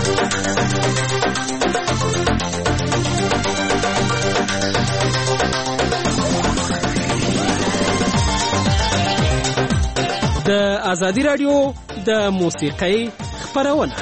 د ازادي رادیو د موسیقۍ خپرونه.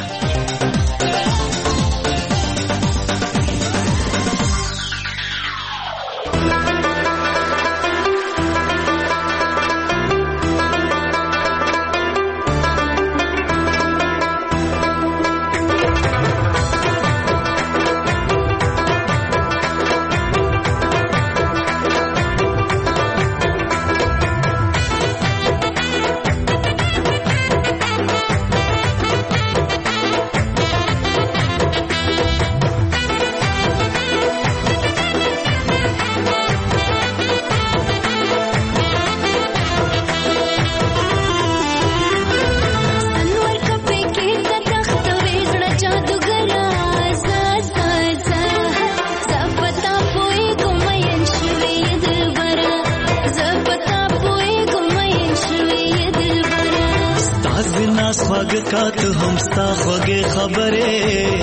स्वागत हम स्ता खोगे खबरे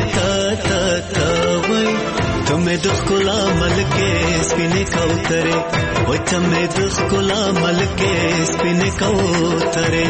वही तुम्हें दुख कुला मल के स्पिने का उतरे वही तुम्हें दुख कुला मल के स्पिने का उतरे.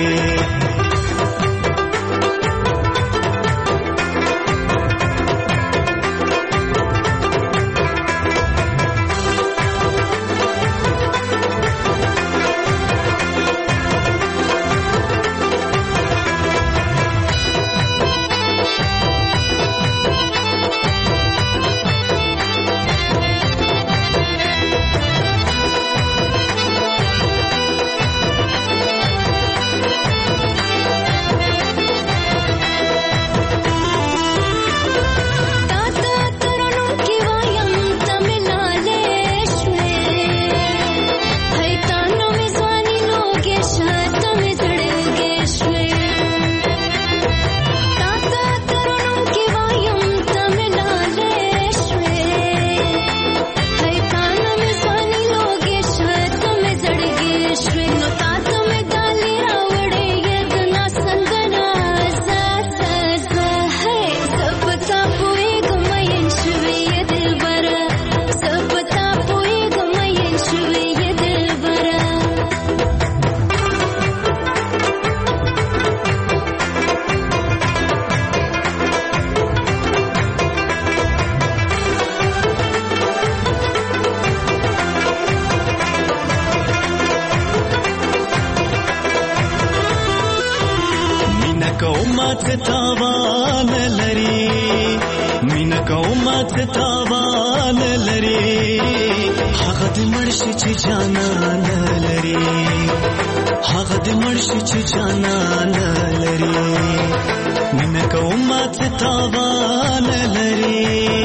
तावान लरी मीना कौमात तावान लरी हगद मर्शी ची जाना न लरी हगद मर्शी ची जाना न लरी मीना कौमात तावान लरी.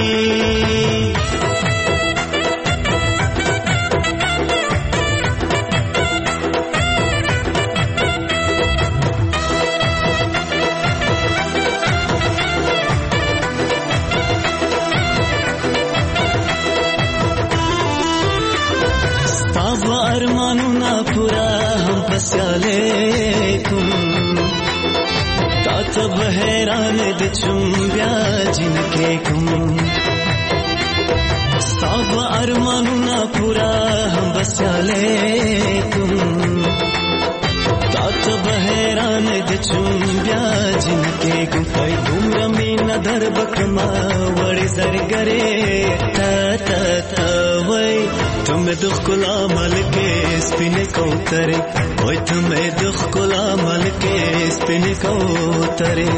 अरमानू ना पूरा हम पस्याले तुम तात बहरान दिचुम ब्याजिनके कुम सब अरमानू ना पूरा हम पस्याले तुम तात बहरान दिचुम ब्याजिनके कुम कोई घूमरा में नदर बकमा वड़ी सरगरे ता वही तुम्हें दुख कुला मल के स्पिने को उतरे ओए तुम्हें दुख कुला मल के स्पिने को उतरे.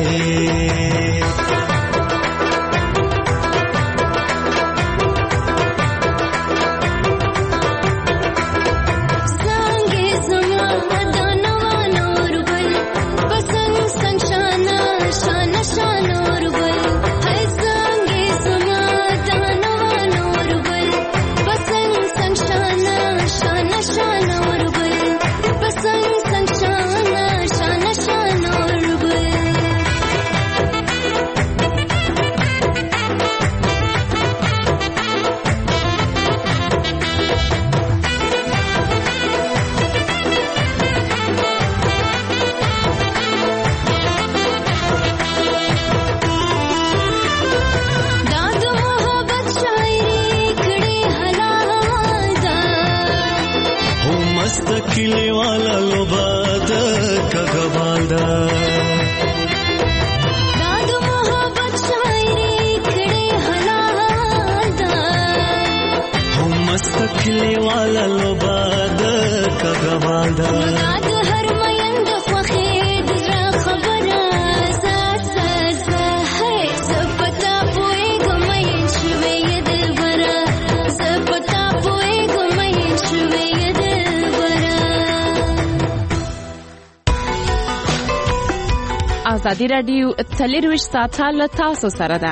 کلی والا لوباد کګوالدا ازادي راډیو 24 ساعته له تاسو سره ده.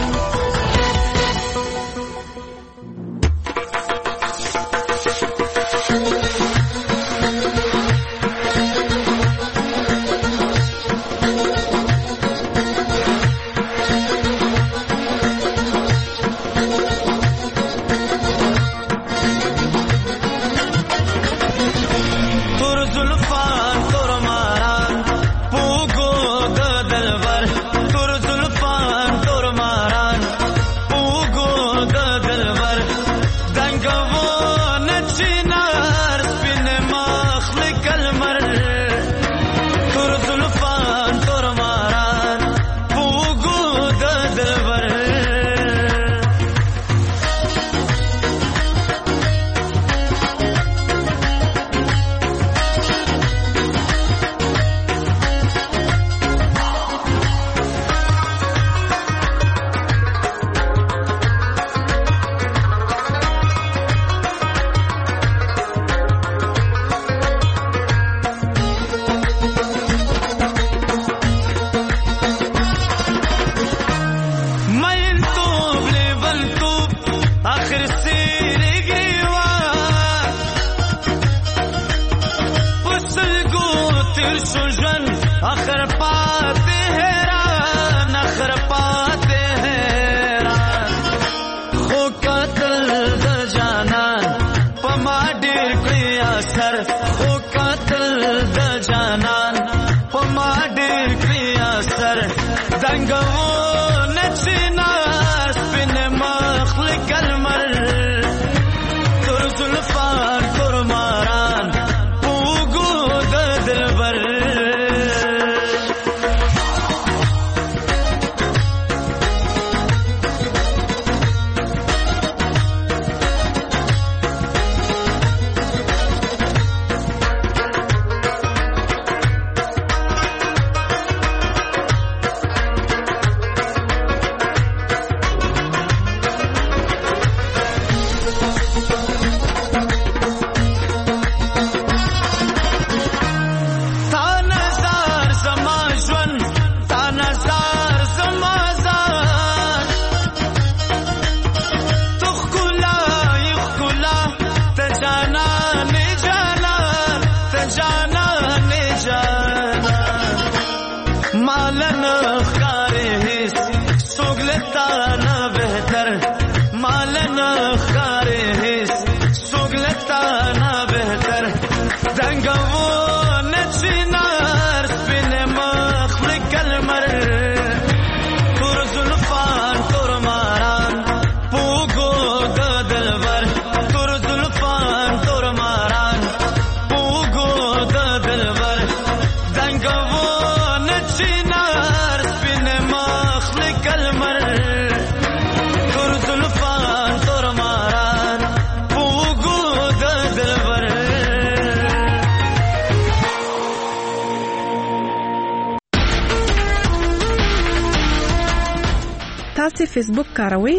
تاسو فیسبوک کاروئ؟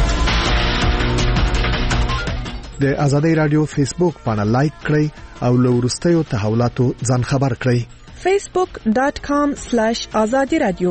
د ازادي رادیو فیسبوک باندې لایک کړئ او له وروستیو تحولاتو ځان خبر کړئ. facebook.com/azadiradio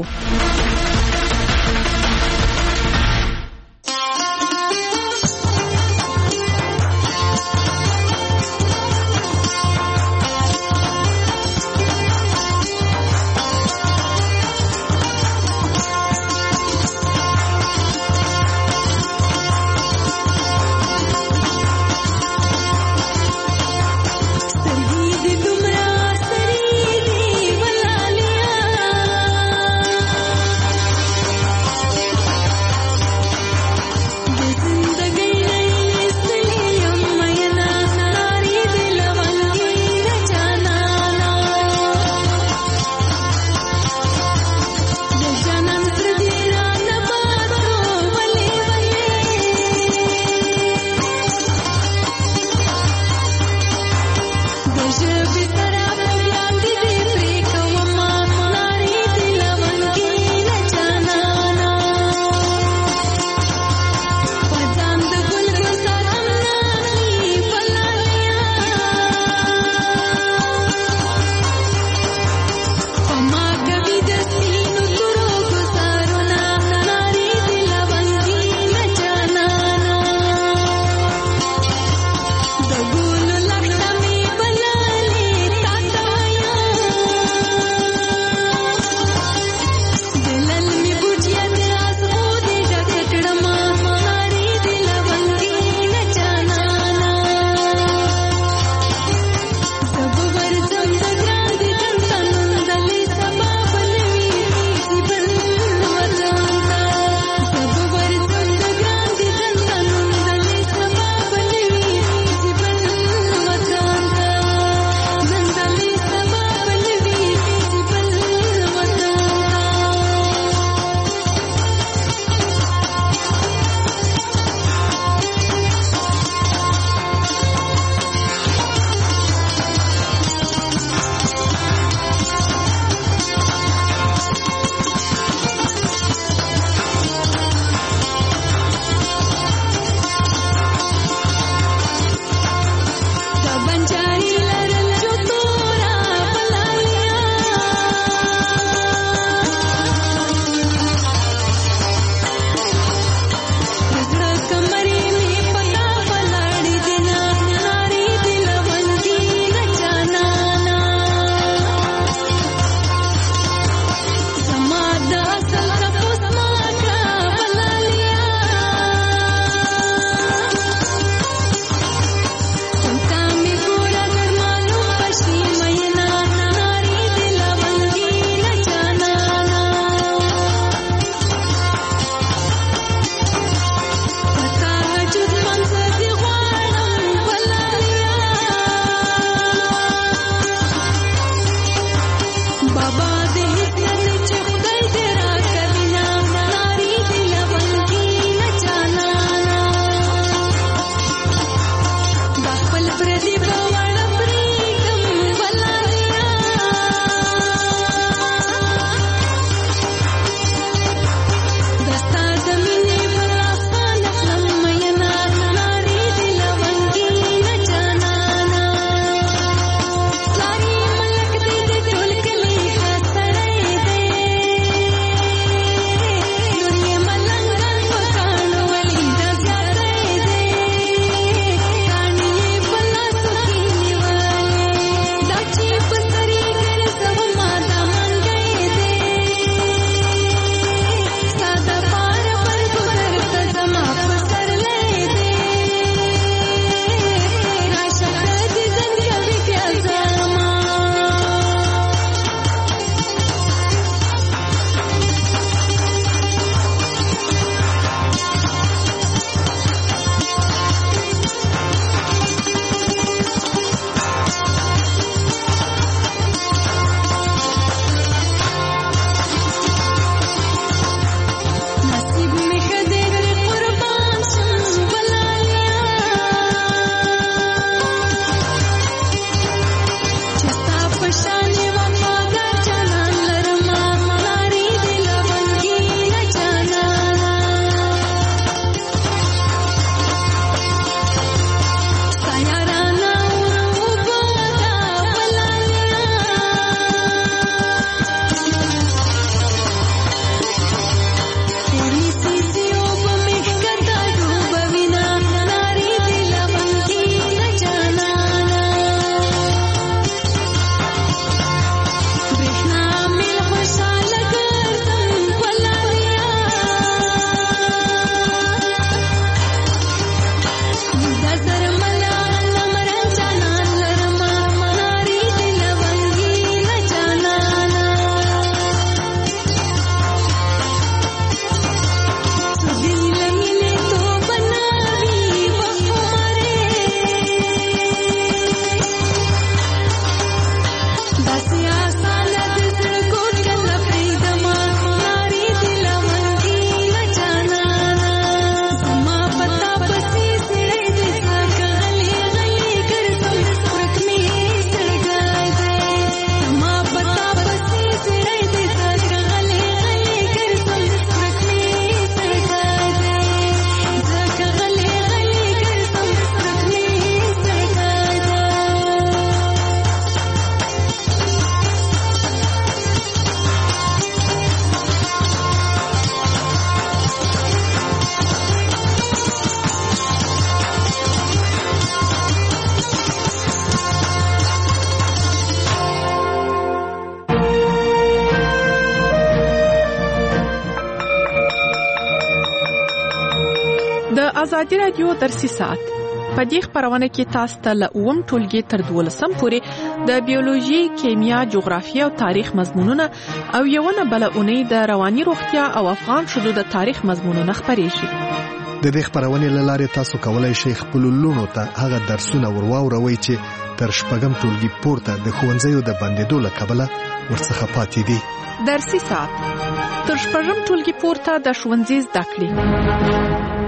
د ازادي رادیو درسي ساعت په دې خبرونه کې تاسو ته له 9 ټولګي تر 12 پورې د بیولوژي، کیمیا، جغرافیه او تاریخ مضمونونه او یوونه بل اونۍ د رواني روغتیا او افغان شذو د تاریخ مضمونونه خبرې شي. د دې خبرونه لاره تاسو کولای شئ خپل لونو ته هغه درسونه ورواوروي چې تر شپږم ټولګي پورته د ښوونځیو د بندیدو له کبله ورڅخه پاتې دي. درسي ساعت تر شپږم ټولګي پورته د ښوونځي زده کړې.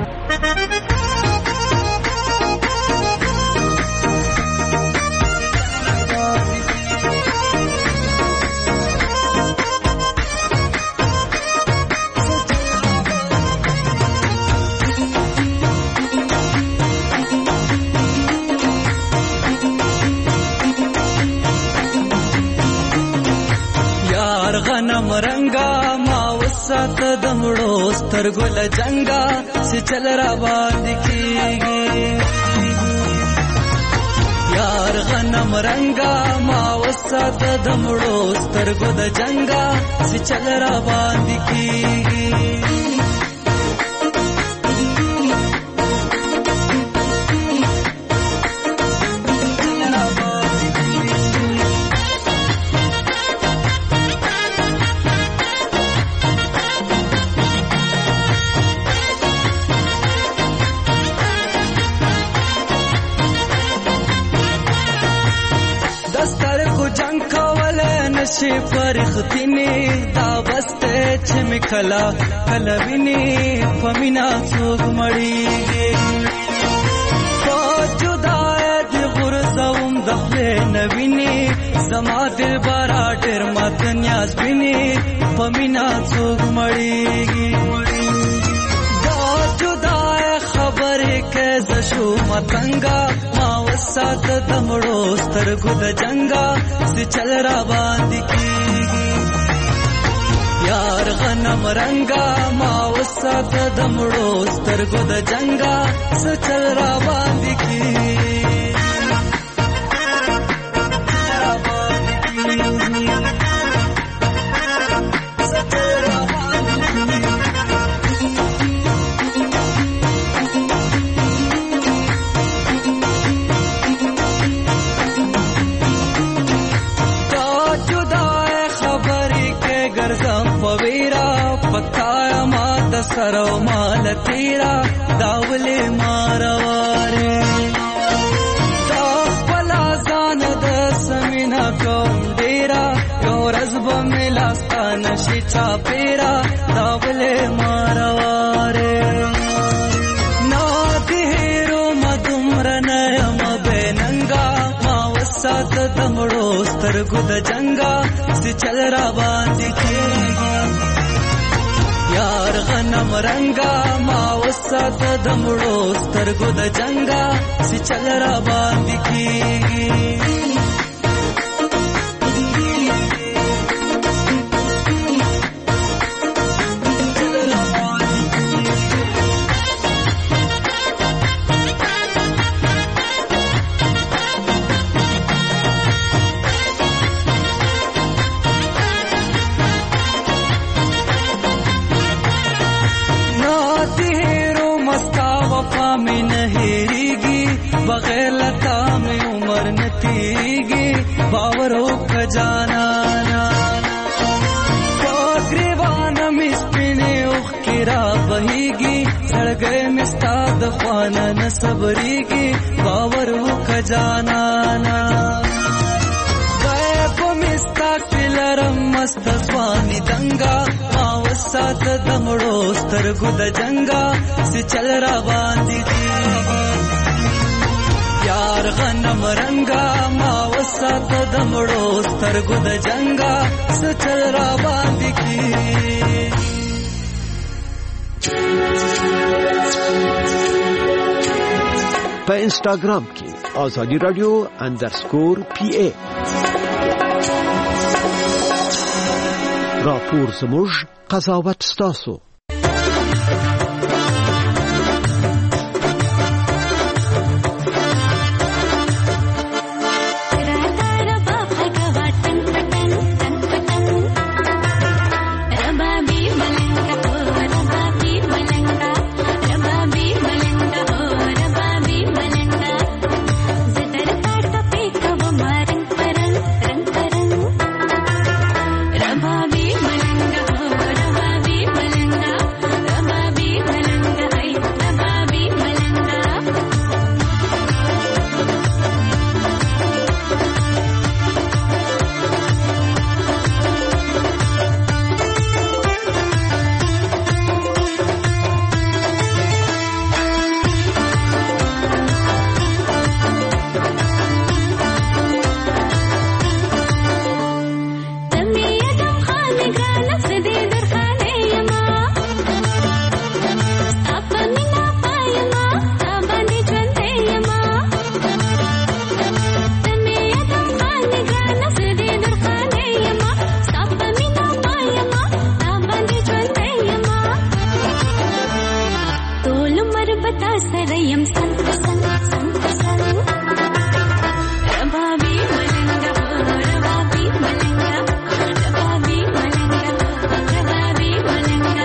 غنم رنگا ما وسات دمړو سترګل جنگا سي چل را باندې کیږي. یار غنم رنگا ما وسات دمړو سترګل جنگا سي چل را باندې کیږي. شي فرختینی دا بسته چې مکلا کلوینی فمینا څوک مړیږي. پوجدای د غرزوم د خپل نوینی زما دل بارا ډېر مات نیاز بینی فمینا څوک مړیږي. دا جدای خبرې کې زشو متنګا ما وسات دمړو سترګو د جنگا سي چل را باندې کیږي. یار غنم رنگا ما وسات دمړو سترګو د جنگا سي چل را باندې کیږي. پکایا ما د سرو مال تیرا داولې مارواره دا بلا ځان د سمینا کوم ډیرا یو رزب ملاستان شي چا پیرا داولې مارواره نا دیرو مدمر نیم بیننګا ما وسات دمړو سترګو د جنگا سي چل را باندې کیږي. یار غنم رنگا ما وسات دمړو سترګو د جنگا سي چل را باندې کیږي. بغیر لتا میں عمر نتیگی باورو کجانا پاگریوانا مسپینے اخ کرا بہیگی سڑگئے مستاد خوانا نصبریگی باورو کجانا غیب مستاق پلرم مستسوانی دنگا ما وسات دمڑو سترگو د جنگا سی چل را باندی کیږي. یار غنم رنگا ما وسات دمړو سترګو د جنگا سچل را باندې کیږي. په انسټاګرام کې ازادي رادیو _PA راپور زموږ قضاوت ستاسو. Raba bi malanga تا سره يم سنگ سنگ سنگ سنگ ربابي ملنګ ربابي ملنګ ربابي ملنګ ربابي ملنګ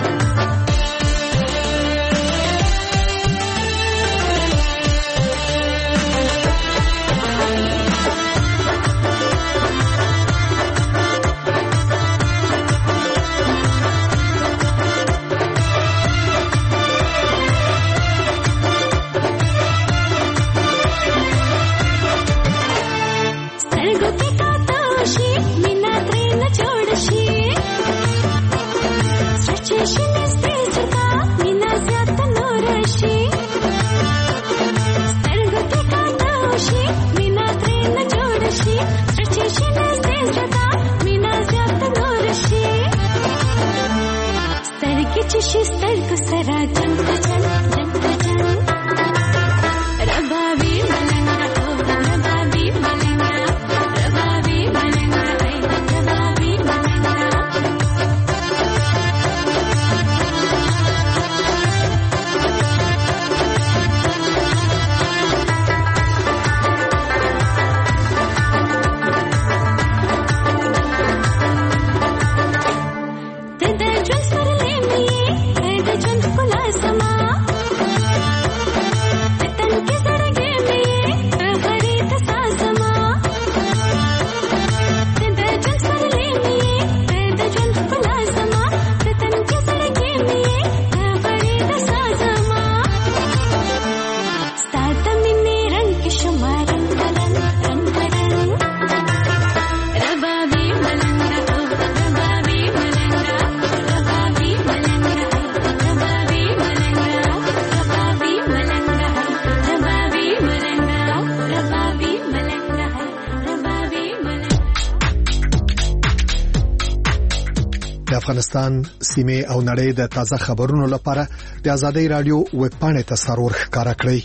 افغانستان سیمه او نړۍ د تازه خبرونو لپاره د ازادي رادیو ویب پاڼې ته سرور ښکارا کړئ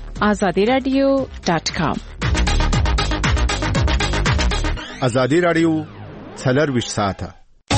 azadiradio.com ازادي رادیو 24 ساعته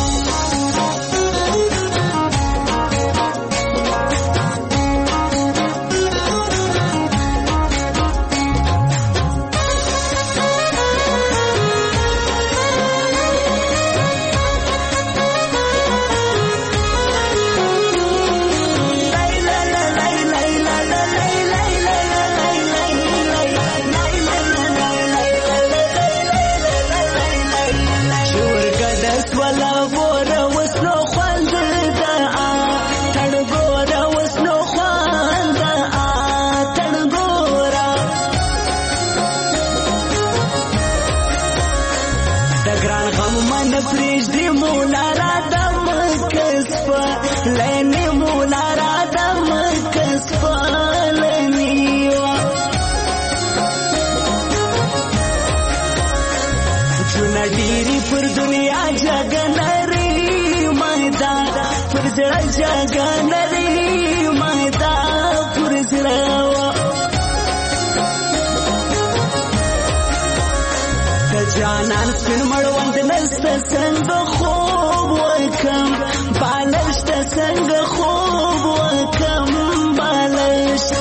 جانان سپین مړوند نست څنګه خوب وکم بالشت څنګه خوب وکم بالشت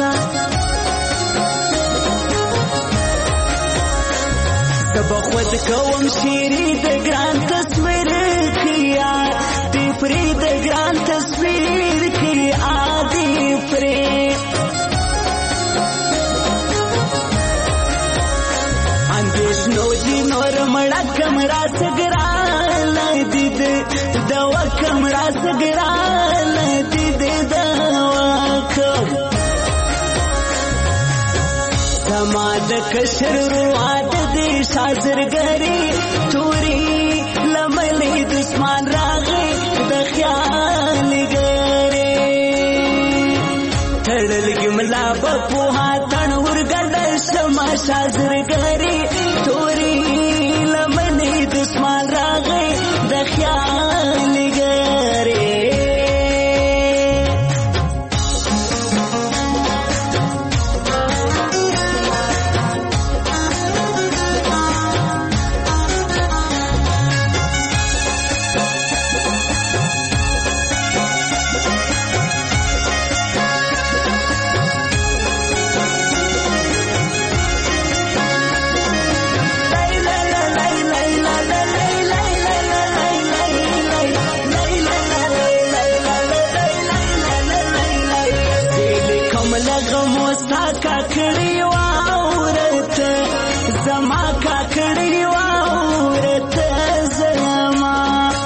تب خود کوم شيري د ګران تصویر کیا دی پری د ګران تصویر کیا دی پری نو دی نور مړه کمرا سګرال دید دوا کمرا سګرال دید دوا کم سماد کشر رواد دی شازرګری توري لملې دشمن راغې د خیال ګری تړل ګملا په هاتن ورګل سما شازرګری توري لمنې دشمن راغې د خیال ګری کاکړی واورته زما کاکړی واورته زما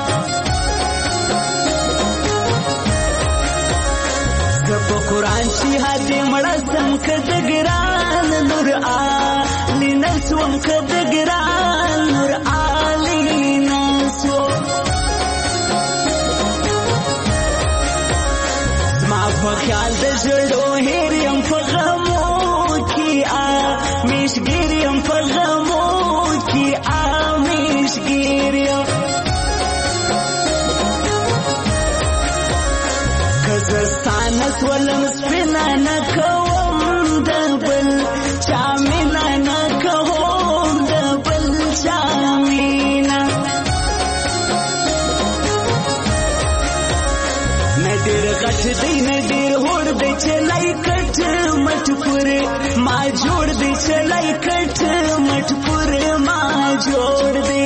په قرآن شهاد مړه سم که د ګران نور علی نسوم که د ګران نور علی نسوم زما په خیال د زړو هیر یم په غمو کې میشګیر یم په غمو کې میشګیر یم زستانه سولم سپینا نه کوم د بل چا مینا نه کوم د بل چا مینا نه ډېر غټ دی نه ډېر هوړ دی چې لای کټ مټ پورې ما جوړ دی چې لای کټ مټ پورې ما جوړ دی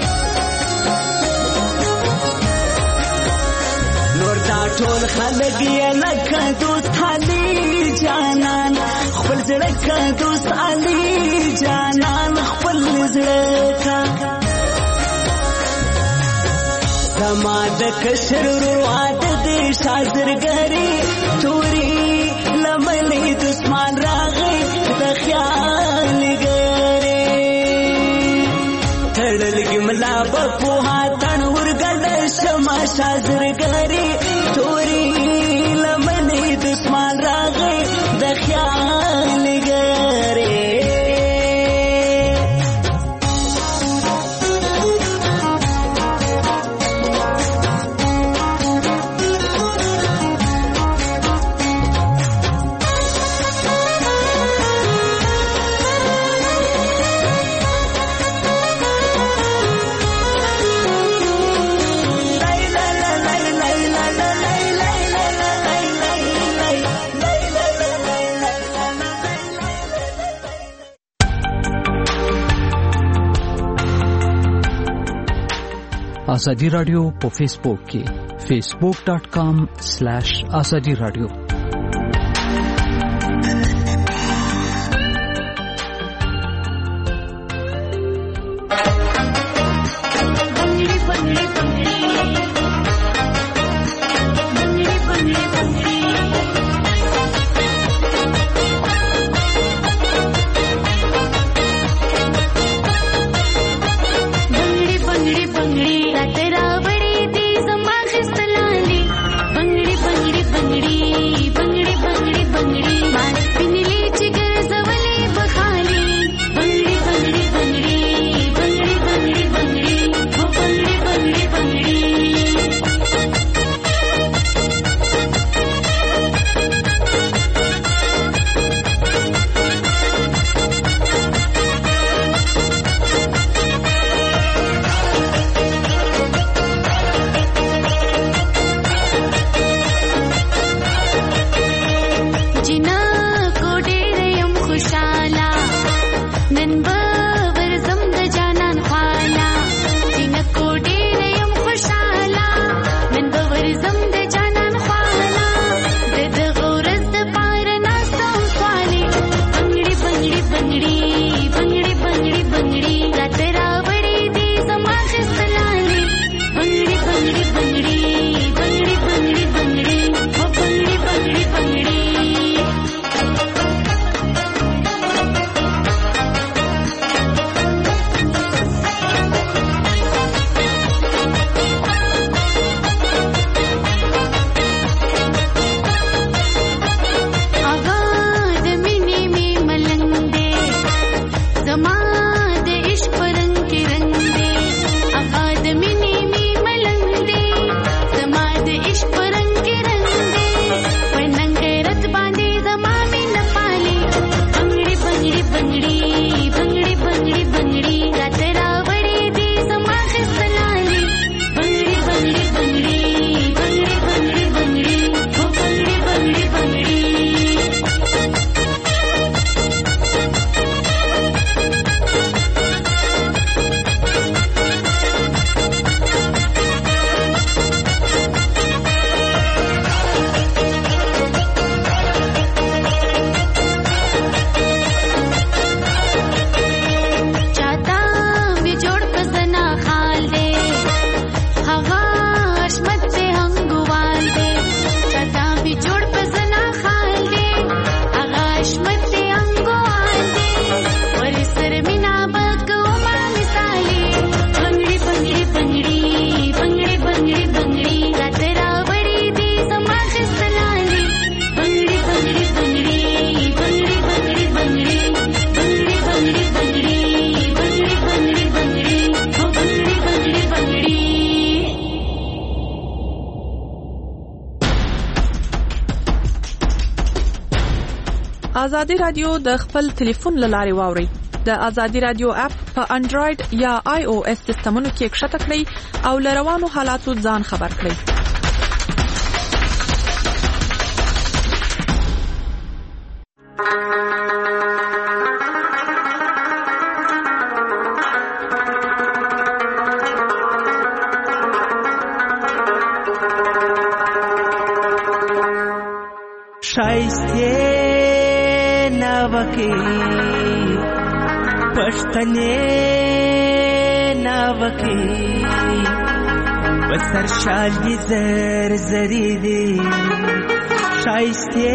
ټول خلک یې لکه دوست علي جانان خپل زړه که دوست علي جانان خپل زړه که زما د کشر رواد دې شازرګري توري لملې دسمان راغی د خیال ګري تړلګي ملا په پوها تن ورګل شما شازرګري توري لمنې دسمان راغی د خیال ګري آزادی رادیو په فیسبوک کې facebook.com/azadi radio बंगड़ी ازادي رادیو د خپل ټلیفون لارې واوري. د ازادي رادیو اپ په انډراید یا آی او اس سیستمونو کې ښکته کړئ او لروانو حالاتو ځان خبر کړئ. شایسته ناوکی پښتنې ناوکی بسر شالګي زر زری دی شایسته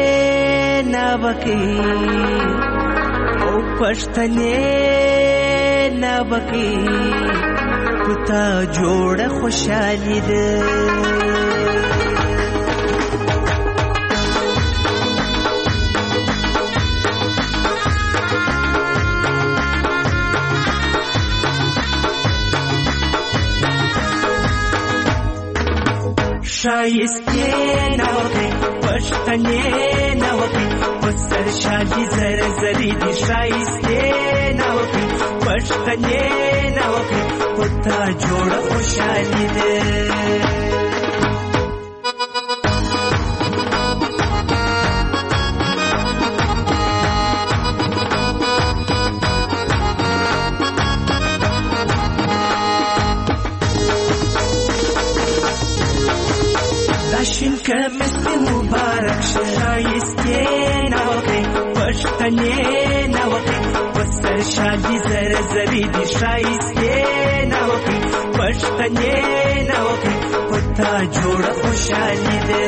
ناوکی او پښتنې ناوکی پتا جوړه خوشالي ده شایسته ناوکی پښتنې ناوکی وسر شالګي زر زری دی شایسته ناوکی پښتنې ناوکی پتا جوړه خوشالي ده داشین کمستی مبارک شایسته ناوکی پښتنې ناوکی وسر شالګي زر زری دی شایسته ناوکی پښتنې ناوکی پتا جوړه خوشالي ده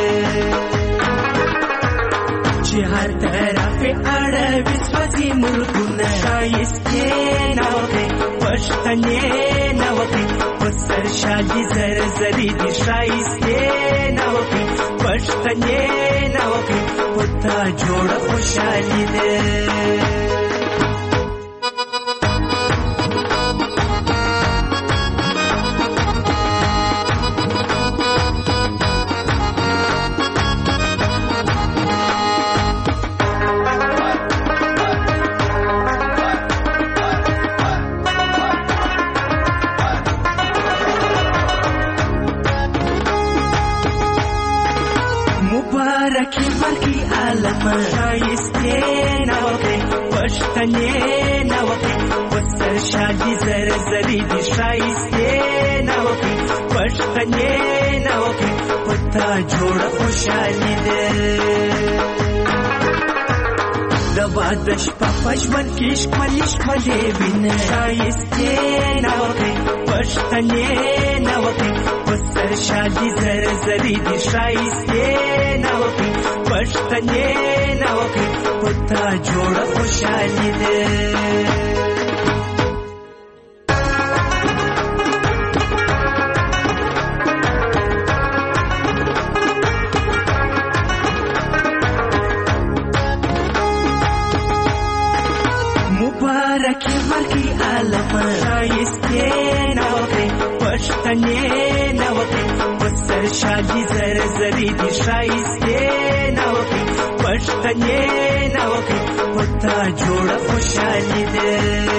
چې هر طرف اړوي سوځي مرګونه شایسته ناوکی پښتنې ناوکی وسر شالګي زر زری دی شایسته ناوکی پښتنې ناوکی پتا جوړه خوشالي ده مبارکی ورکی عالم شایسته ناوکی پښتنې ناوکی وسر شالګي زر زری دی شایسته ناوکی پښتنې ناوکی پتا جوړه خوشالي ده د بادش په پښمن کې ښکلي ښکلي وینه شایسته ناوکی پښتنې ناوکی وسر شالګي زر زری دی شایسته ناوکی پښتنې ناوکی پتا جوړه خوشالي ده مبارکی ورکی عالم شایسته ناوکی پښتنې ناوکی وسر شالګي زر زری دی شایسته ناوکی پښتنې ناوکی پتا جوړه خوشالي ده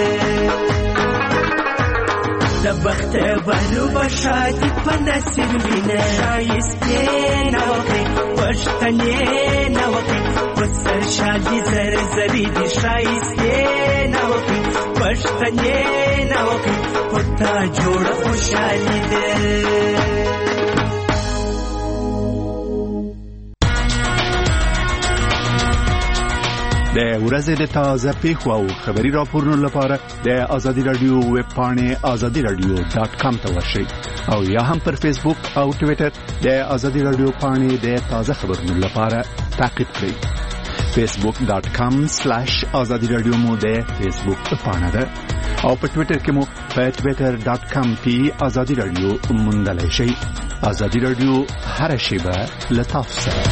د بخت بلو بشادي په نصیب وینه شایسته ناوکی پښتنې ناوکی وسر شالګي زر زری دی شایسته ناوکی پښتنې ناوکی پتا جوړه خوشالي ده د ورځې د تازه پیښو او خبري راپورونو لپاره د ازادي رادیو ویب پاڼې azadiradio.com ته ورشئ او یا هم پر فیسبوک او ټوئیټر د ازادي رادیو پاڼې د تازه خبرونو لپاره تعقیب کړئ. facebook.com/azadiradio مو د فیسبوک پاڼه ده او په ټوئیټر کې مو په twitter.com/azadiradio موندلای شئ. ازادي رادیو هر شیبه لطف سره.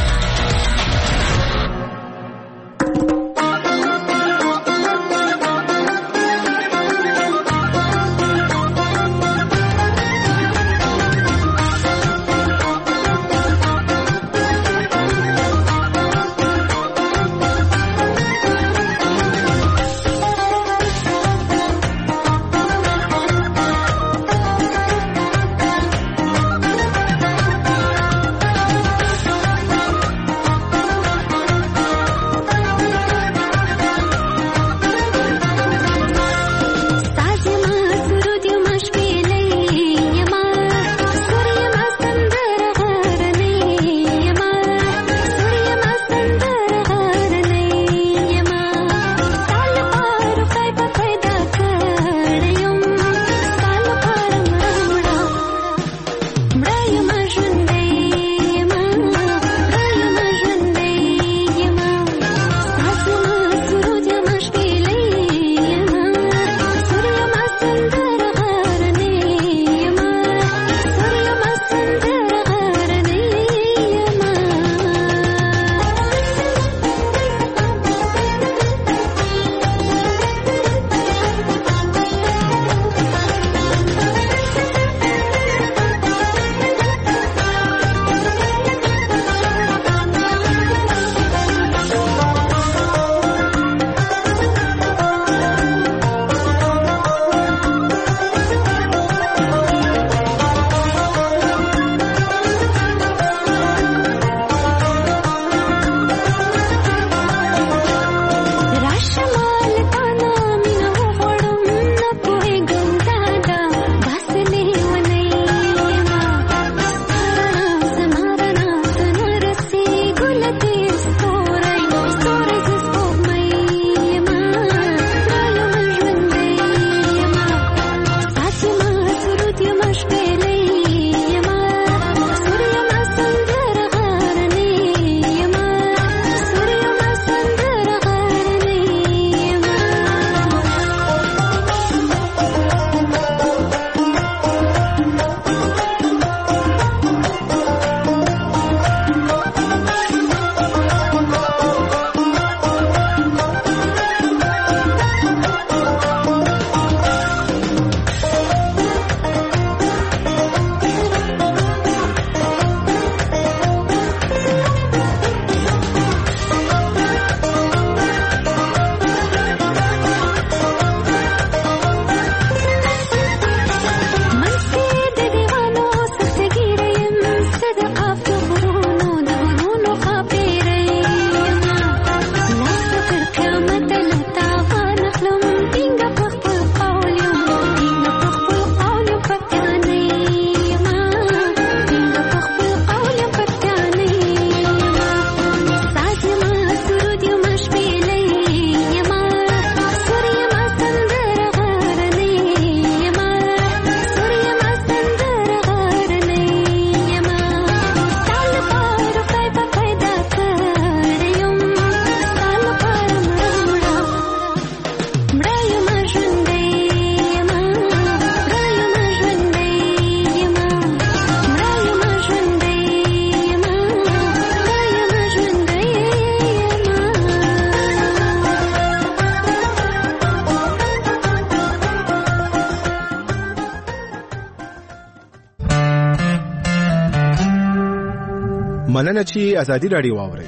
مننه چې ازادي راډیو واورئ.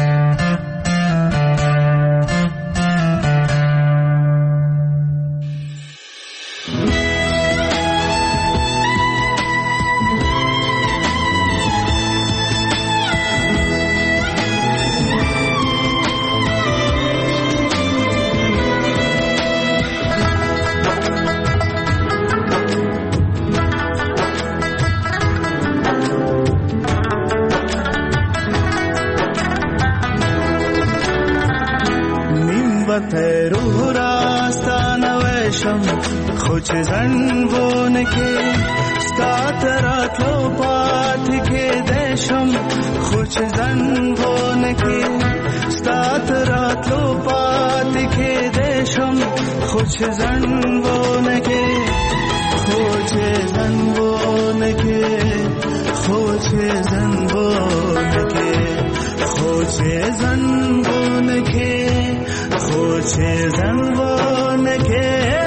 چې زنبون کې ستات راتلو پات کې دیشم خوش زنبون کې ستات راتلو پات کې دیشم خوش زنبون کې خوش زنبون کې خوش زنبون کې خوش زنبون کې خوش زنبون کې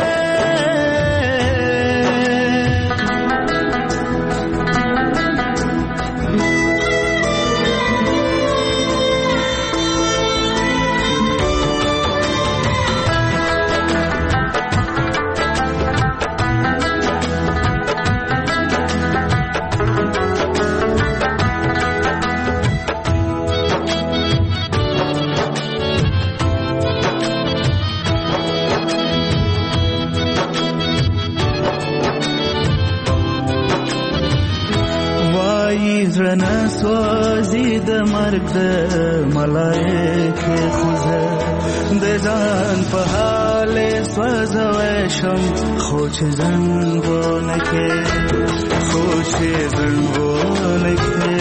سوازی د مرګ د ملائکه خوزه د ځان په حال سوځوي شم خو چې زنګونه کې خو چې زنګونه کې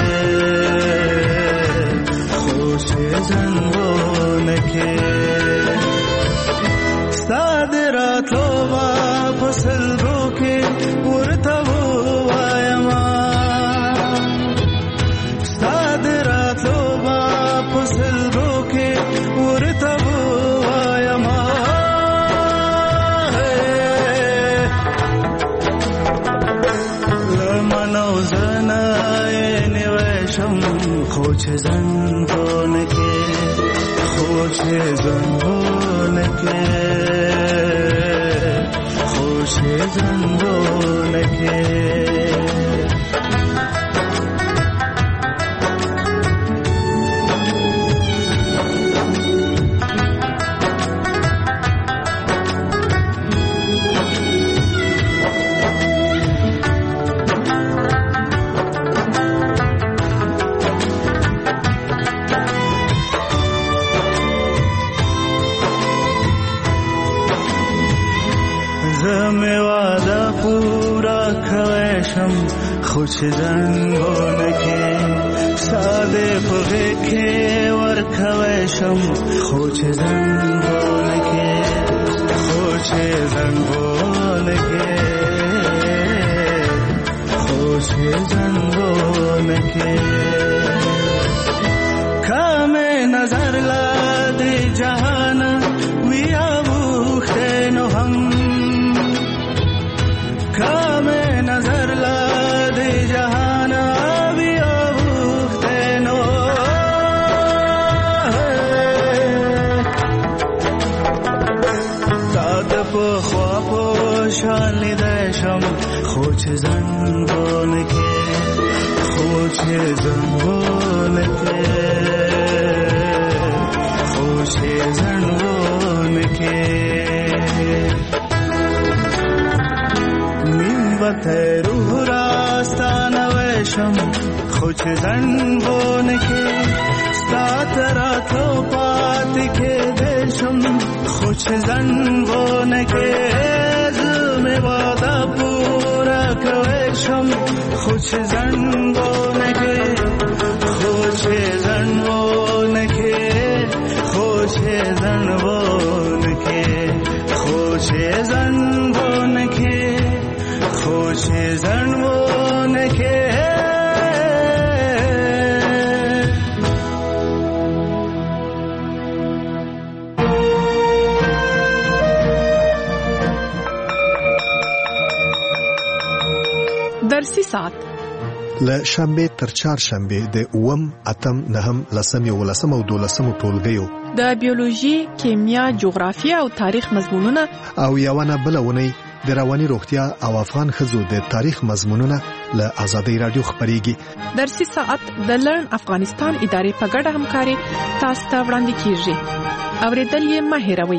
خو چې زنګونه کې صادراتو واپس لګو کې ورته وایم خوش زنبون کې خوش زنبون کې خوش زنبون کې خوش زنبون کې ساده پغه کې ورکوي شم خوش زنبون کې خوش زنبون کې خوش زنبون کې کام نظر لا دې جهان ویا وخته نو هم کام نظر لا خوش زنبون کې خوش زنبون کې خوش زنبون کې نیم وته روح راستانه وشم خوش زنبون کې ستات راتو پات کې دیشم خوش زنبون کې زمه وادا کوشم خوش زنبون کې خوش زنبون کې خوش زنبون کې خوش زنبون کې خوش زنبون کې درسي ساعت له شنبه تر چهارشنبه د 8 اتم 9 10 11 او 12 ټولګیو د بیولوژي، کیمیا، جغرافیه او تاریخ مضمونونه او یوونه بلونه د رواني روغتیا او افغان ښځو د تاریخ مضمونونه له آزادۍ رادیو خبريږي. درسي ساعت د لرن افغانستان ادارې په ګډه همکاري تاسو ته وړاندې کیږي. اوریدل یې مه هېروئ.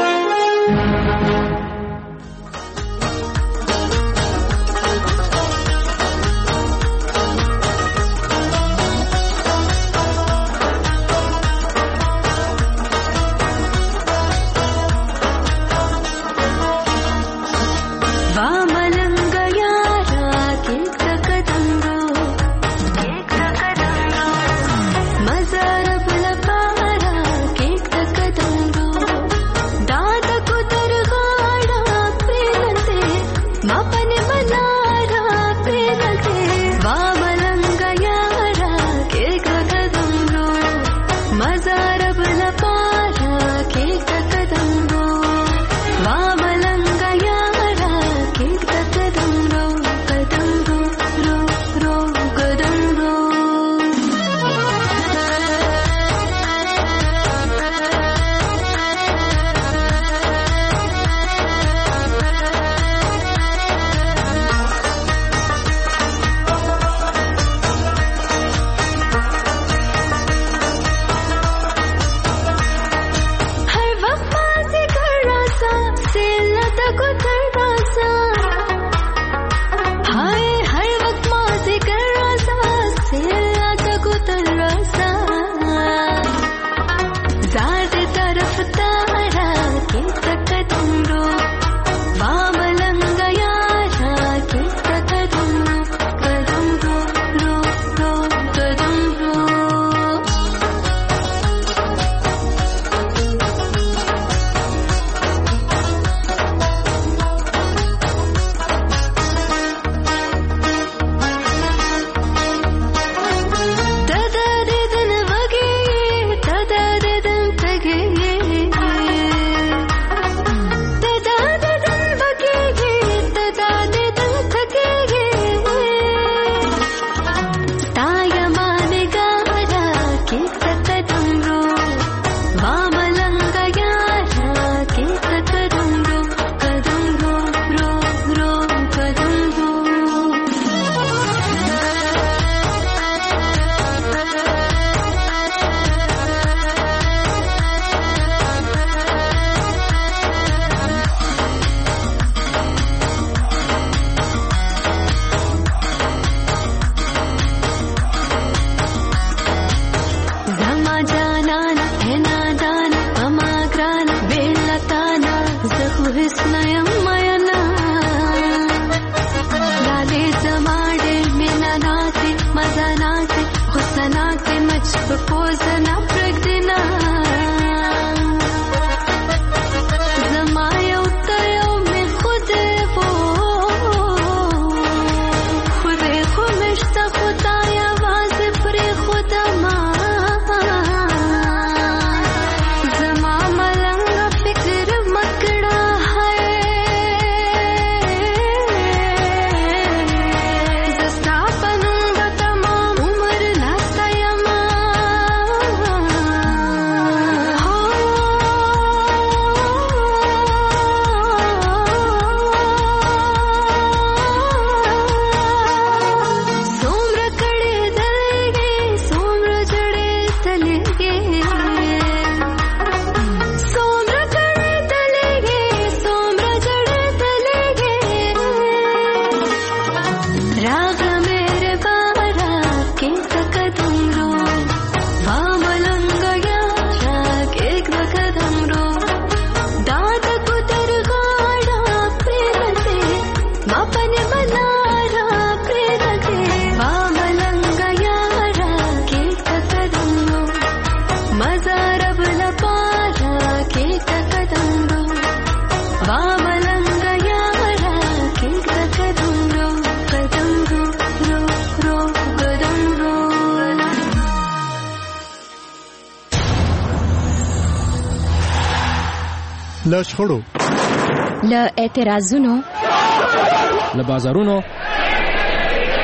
له شخړو، له اعتراضونو، له بازارونو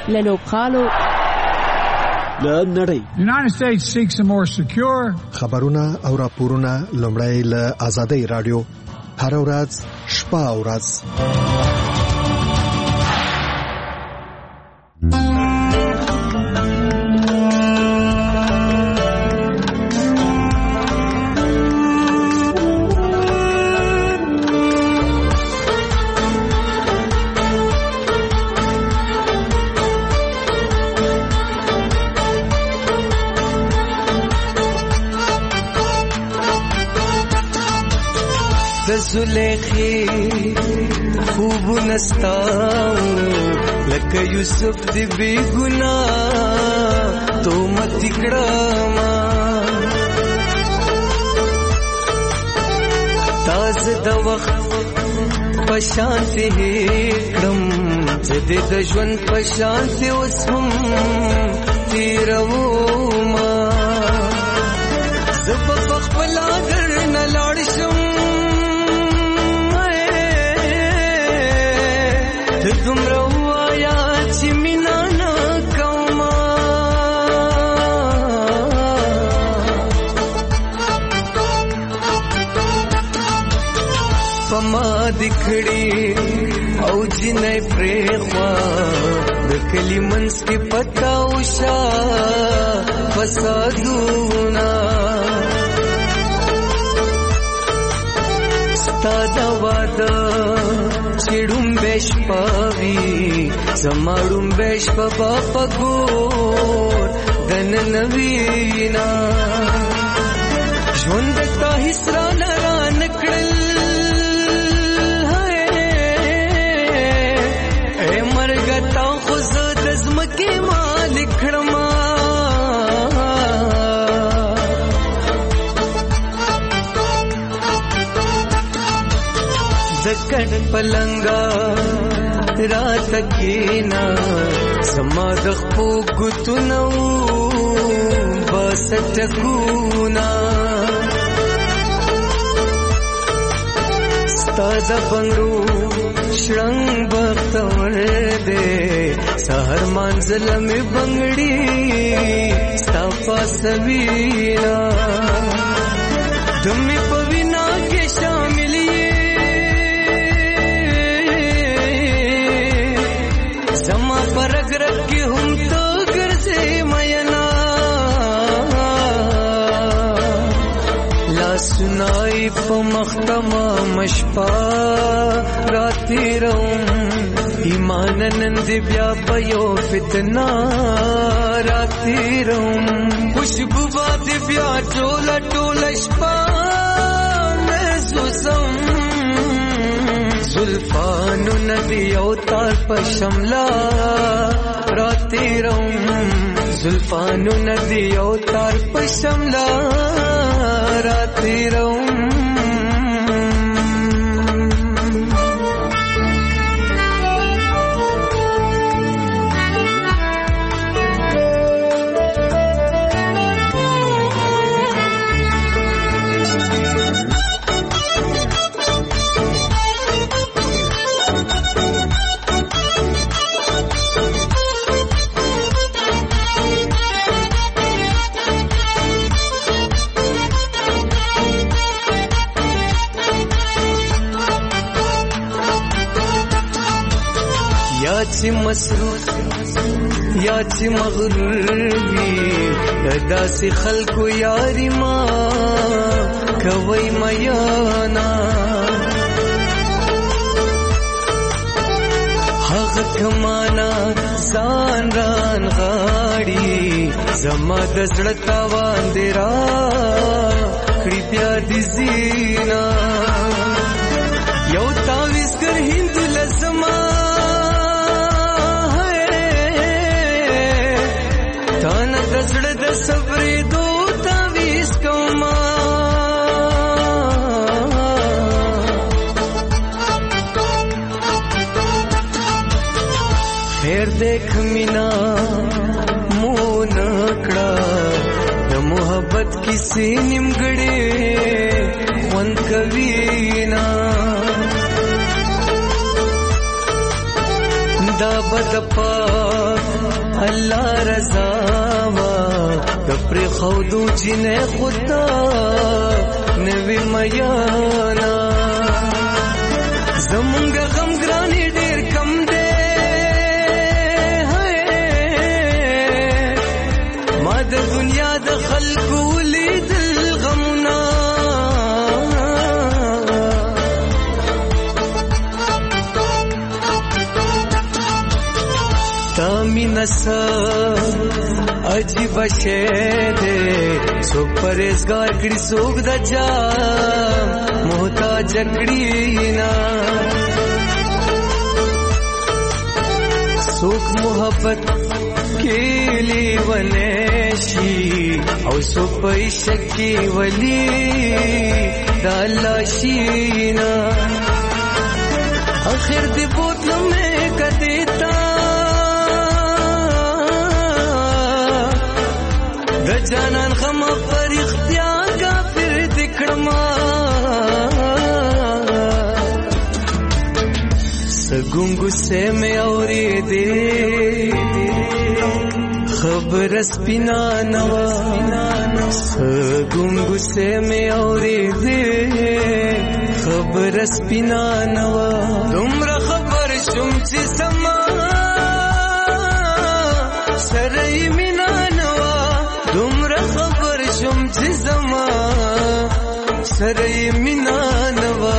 للوبغالو له نړۍ. United States seeks a more secure. خبرونه او راپورونه لومړی له آزادۍ رادیو هر ورځ شپه او ورځ. زلیخی خوب نستاو لکه یوسف دی بی گناہ تو مت کڑاما تاز د وخت پشانتی کړم زده د ژوند پشانتی وسم تیرو ما زب خپل در نه لاړ شم دومره وایا چې مینا نه کومه پما دکړي او جنې پرېخوا د کلی منځ کې پتا وشا فسادونا ستا واده چړم بش پاوی زماړم بش په پګور دن نوینا ژوند تا هسرا نران کړل اے مرګ تا خو زد زمکه مالک کړما زکړ پلنګا رات کینا سما د خو ګتنو بسټکونا ستاد بنگړو شرنګ بختور دے سحر منزل می بنگړي صفا سوینا دمي پوینا کې شامل परगरग की हम तो घर से मयना ला सुनाई पमख्तमा मशपा राती रहूं ईमान नंद ब्या पयो फितना राती रहूं खुशबू बात ब्या टोला टोला शपा मैं सुसम जुल्फानु नदी अवतार पशमला राती रहूं जुल्फानु नदी अवतार पशमला राती रहूं چې مسروف یا چې مغرور وي داسې خلکو یاري ما کوي میانا هغه کمانا ځان ران غاړي زما د زړه تاوان دی را کړي بیا دي زینا یو تاویز کر هند لزما تانا دزړه د صبرې دو تاویز کوما خیر دیکھ مینا مون کړه د محبت کیسې نیمګړې خوند کوي نا دا بد پاک الله رضا وا د پر خودو چې نه خدا نوی میانا زمونږ غم ګرانی ډیر کم دی ما د دنیا د خلکو لیدل غمنا نسا عجیب شے دے سوک پریزگار کڑی سوک دا جا محتاج کڑی نا سوک محبت کیلی ونیشی او سوک پیشکی ولی دا اللہ شینا آخر دی بوتل میں کدیتا جانان غم پر اختیار غافر دکھڑما سگوں غصے میں اوری دے خبر سپینا نوا سگوں غصے میں اوری دے خبر سپینا نوا تمرا خبر شم چی سما سرئی مینا دومره خبر شم چې زما سره یې مینا نه وه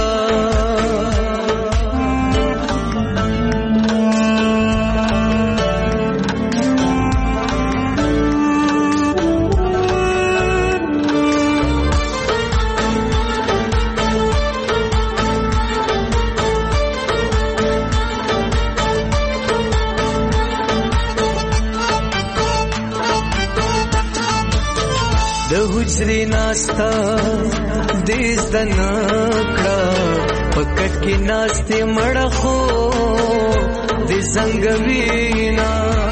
حجری ناستا دیز دا نکڑا پکٹ کی ناستے مڑا خو دی زنگوینا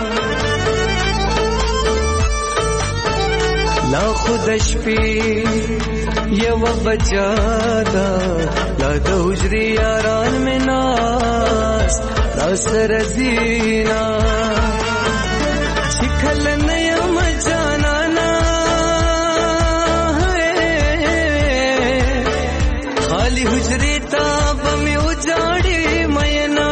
لا خودش پی یو بجادا لا دا حجری یاران میں ناس لا سرزینا چکھل نیم جانا حجری تاب میں اجاڑی مینا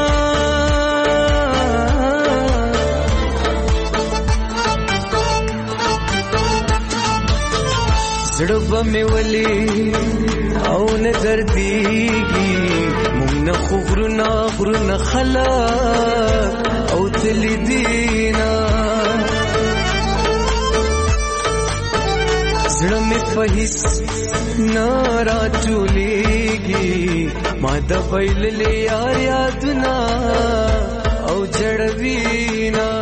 زڑب میں ولی او نظر دیگی ممن خغرنا غرنا خلاق او تلی دینا زڑ میں فہیس نارا چولیگی مادا بیل لے یار یادنا او جڑوینا